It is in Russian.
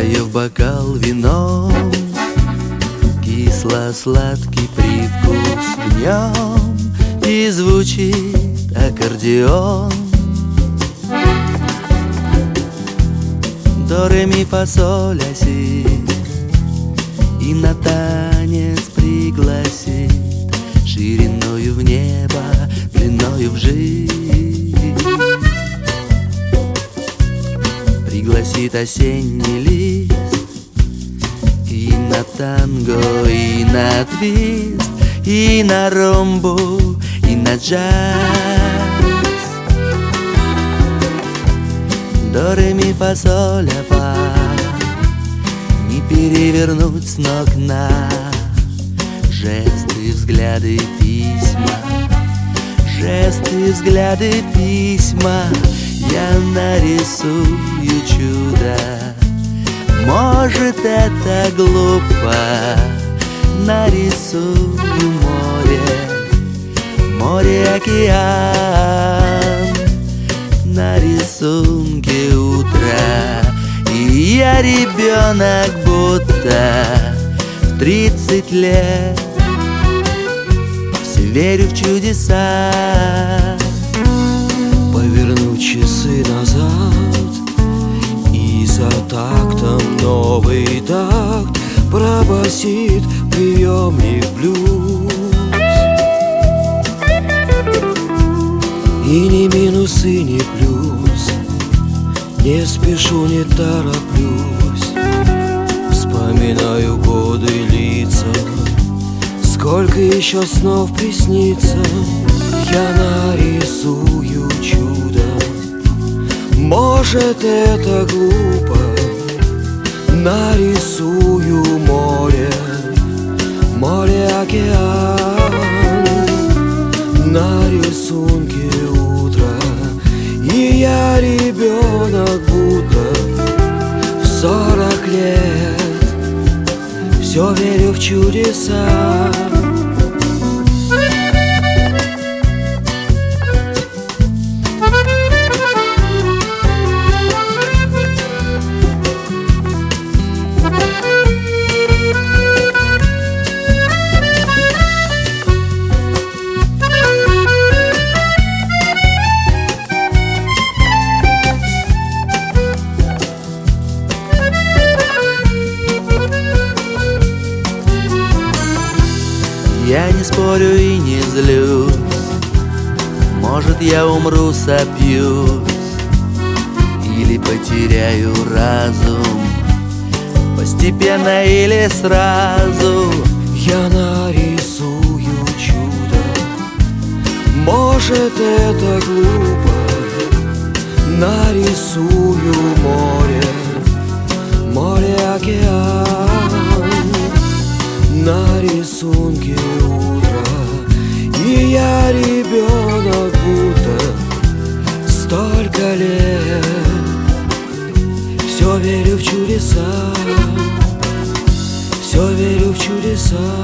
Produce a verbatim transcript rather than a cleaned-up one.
Наливаю в бокал вином, кисло-сладкий привкус в нем, и звучит аккордеон. До, ре, ми, фа, соль, ля, си, и на танец пригласит шириною в небо, длиною в жизнь. Пригласит осенний лист и на танго, и на твист, и на ромбу, и на джаз. До, ре, ми, фа, соль, ля, фа, не перевернуть с ног на жесты, взгляды, письма. Жесты, взгляды, письма. Я нарисую чудо. Может, это глупо. Нарисую море, море, океан. На рисунке утра, и я ребенок, будто в тридцать лет. Все верю в чудеса. Поверну часы назад, и за тактом новый такт пробасит приемник блюз. И ни минус, и ни плюс, не спешу, не тороплюсь. Вспоминаю годы, лица, сколько еще снов приснится. Я нарисую чудо. Может, это глупо. Нарисую море, море, океан. На рисунке утро, и я ребенок, будто в сорок лет. Все верю в чудеса. Я не спорю и не злюсь. Может, я умру, сопьюсь или потеряю разум, постепенно или сразу. Я нарисую чудо. Может, это глупо. Нарисую море, море, океан. На рисунке утро, и я ребенок, будто столько лет. Все верю в чудеса, все верю в чудеса.